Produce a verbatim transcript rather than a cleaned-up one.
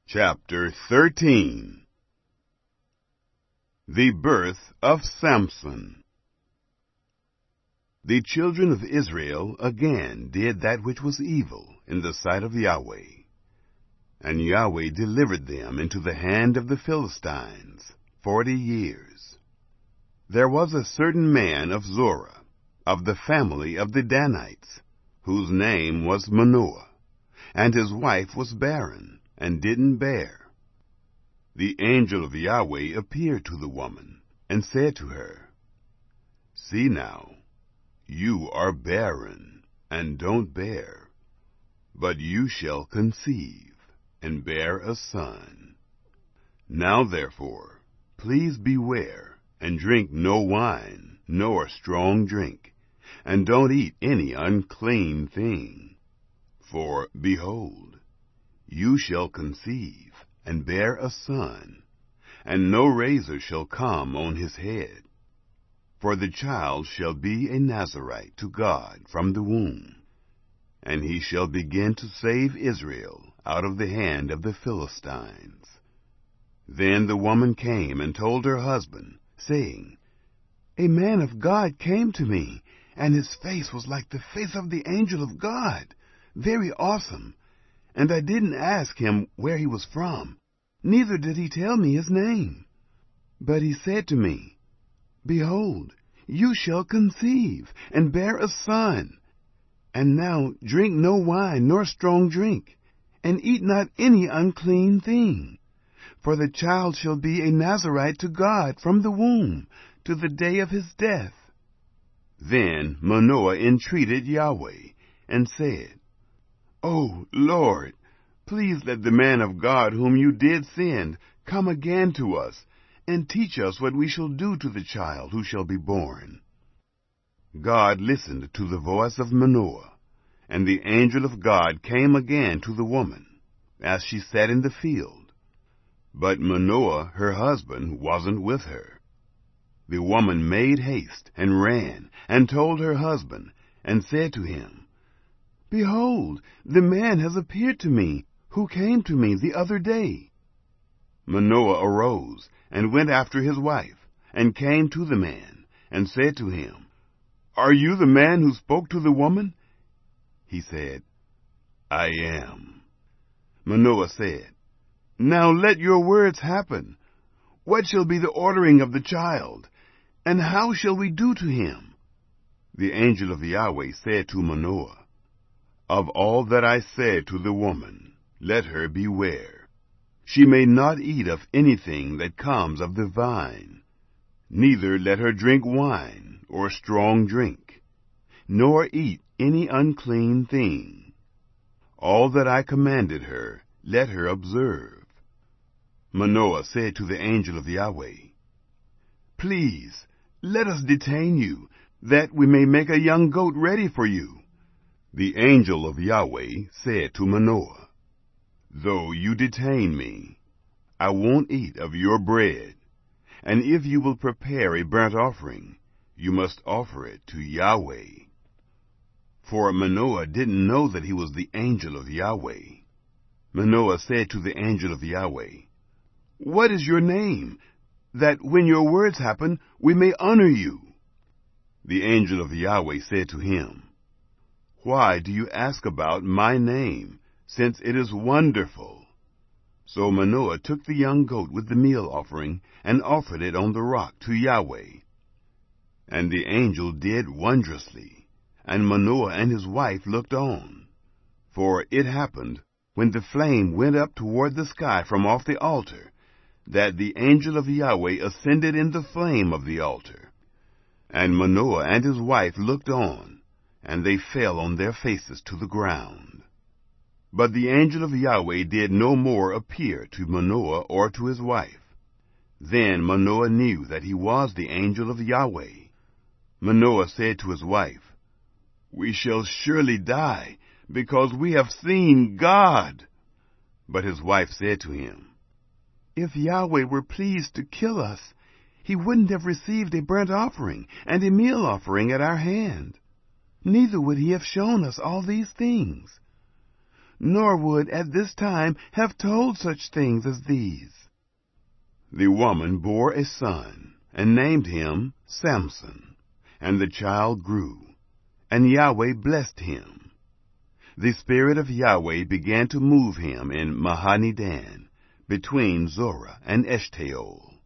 Chapter thirteen. The birth of Samson. The children of Israel again did that which was evil in the sight of Yahweh. And Yahweh delivered them into the hand of the Philistines forty years. There was a certain man of Zorah, of the family of the Danites, whose name was Manoah, and his wife was barren, and didn't bear. The angel of Yahweh appeared to the woman, and said to her, See now, you are barren, and don't bear, but you shall conceive, and bear a son. Now therefore, please beware, and drink no wine, nor strong drink, and don't eat any unclean thing. For, behold, you shall conceive, and bear a son, and no razor shall come on his head. For the child shall be a Nazarite to God from the womb, and he shall begin to save Israel out of the hand of the Philistines. Then the woman came and told her husband, saying, A man of God came to me, and his face was like the face of the angel of God, very awesome. And I didn't ask him where he was from, neither did he tell me his name. But he said to me, Behold, you shall conceive, and bear a son. And now drink no wine nor strong drink, and eat not any unclean thing. For the child shall be a Nazarite to God from the womb, to the day of his death. Then Manoah entreated Yahweh, and said, O Lord, please let the man of God whom you did send come again to us, and teach us what we shall do to the child who shall be born. God listened to the voice of Manoah, and the angel of God came again to the woman, as she sat in the field. But Manoah, her husband, wasn't with her. The woman made haste, and ran, and told her husband, and said to him, Behold, the man has appeared to me, who came to me the other day. Manoah arose, and went after his wife, and came to the man, and said to him, Are you the man who spoke to the woman? He said, I am. Manoah said, Now let your words happen. What shall be the ordering of the child, and how shall we do to him? The angel of Yahweh said to Manoah, Of all that I said to the woman, let her beware. She may not eat of anything that comes of the vine, neither let her drink wine or strong drink, nor eat any unclean thing. All that I commanded her, let her observe. Manoah said to the angel of Yahweh, Please, let us detain you, that we may make a young goat ready for you. The angel of Yahweh said to Manoah, Though you detain me, I won't eat of your bread, and if you will prepare a burnt offering, you must offer it to Yahweh. For Manoah didn't know that he was the angel of Yahweh. Manoah said to the angel of Yahweh, What is your name, that when your words happen, we may honor you? The angel of Yahweh said to him, Why do you ask about my name, since it is wonderful? So Manoah took the young goat with the meal offering, and offered it on the rock to Yahweh. And the angel did wondrously, and Manoah and his wife looked on. For it happened, when the flame went up toward the sky from off the altar, that the angel of Yahweh ascended in the flame of the altar. And Manoah and his wife looked on, and they fell on their faces to the ground. But the angel of Yahweh did no more appear to Manoah or to his wife. Then Manoah knew that he was the angel of Yahweh. Manoah said to his wife, We shall surely die, because we have seen God. But his wife said to him, If Yahweh were pleased to kill us, he wouldn't have received a burnt offering and a meal offering at our hand. Neither would he have shown us all these things. nor would at this time have told such things as these. The woman bore a son, and named him Samson. And the child grew, and Yahweh blessed him. The Spirit of Yahweh began to move him in Mahanidan, between Zorah and Eshtaol.